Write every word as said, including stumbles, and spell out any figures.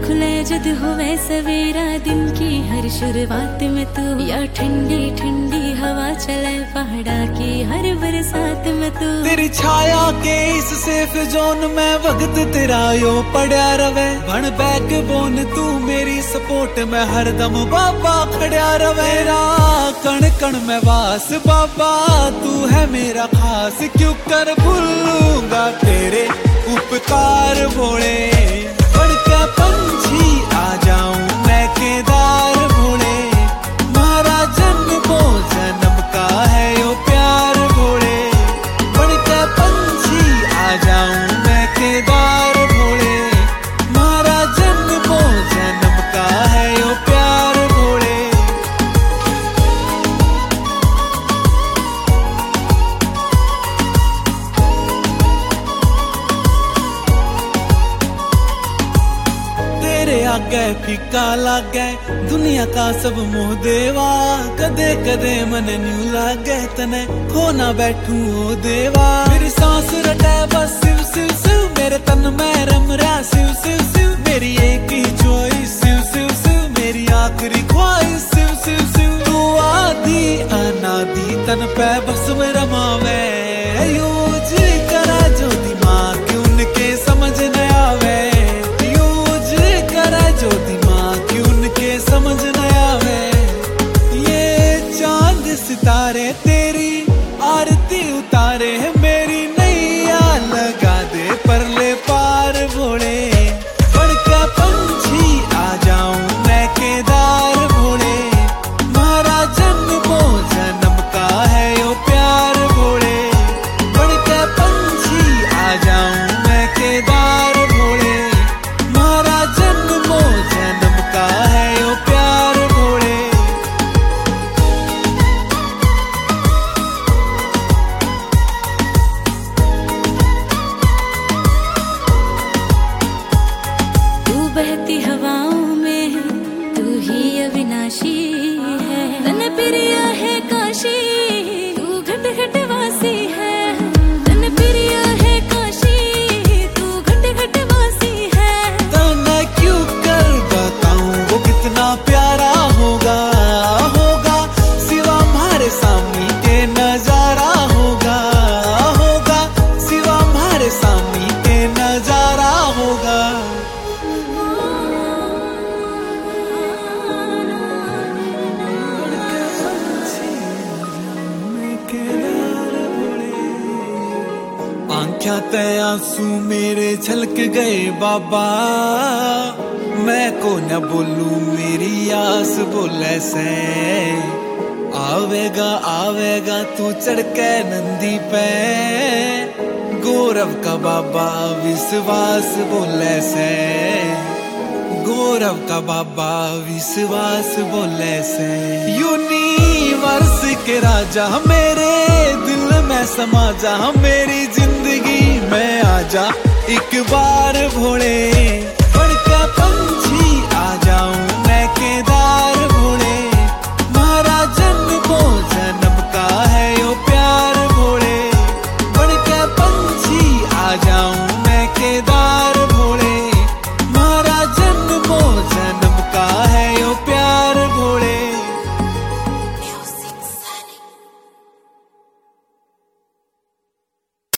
खुले जद होवे सवेरा, दिन की हर शुरुआत में तू, या ठंडी ठंडी हवा चले पहाड़ा की हर बरसात में तू। तेरी छाया के इस सेफ जोन में वक्त तेरा यो पड़ा रवे, बन बैक बोन तू मेरी सपोर्ट में हरदम बाबा खड़ा रवे। कण कण में वास बाबा तू है मेरा खास, क्यों कर भूलूंगा तेरे उपकार भोले। बढ़ के पंछी आ जाऊं मैं केदार भोले, मारा जन्मो जन्म का है यो प्यार भोले। बढ़ के पंछी आ जाऊं मैं केदार भोले, मारा जन्मो जन्म का है यो प्यार भोले। तेरे आगे फीका लागे दुनिया का सब मोह देवा, कदे कदे मन न्यू लागे तने खो ना बैठू ओ देवा। मेरी सांस रटे बस सिव सिव सिव, मेरे तन में रम रहा सिव सिव सिव। मेरी एक ही चॉइस सिव सिव सिव, मेरी आखिरी ख्वाहिश सिव सिव सिव। तू आधी अनादी तन पे बस में रमावे, यूज करा जो दिमाग उनके समझ न आवे, जो दिमाग उनके समझ न आवे। ये चांद सितारे तेरी आरती उतारे है मेरी, नैया लगा दे परले पार भोले। बढ़ के पंछी आ जाऊं मैं केदार भोले, मारा जन्मो जन्म का है यो प्यार भोले। बढ़ के पंछी आ जाऊं मैं केदार भोले, मारा जन्मो जन्म का है यो प्यार भोले। तू बहती हवाओं में है, तू ही अविनाशी है, तन प्रिय है काशी, तू घट घट वासी है। तन प्रिय है काशी, तू घट घट वासी है। तने क्यों कर बताऊं वो कितना प्यारा होगा, होगा सिवा हमारे सामने के नजारा होगा, होगा सिवा हमारे सामने के नजारा होगा। आंख्या ते आंसू मेरे छलक गए बाबा, मैं को न बोलूं मेरी आस बोले से। आवेगा आवेगा तू चढ़ के नंदी पे, गौरव का बाबा विश्वास बोले से। गौरव का बाबा विश्वास बोले से। यूनिवर्स के राजा मेरे दिल में समा जा, मेरी जिंदगी में आजा एक बार भोले। बढ़ के पंछी आ जाऊं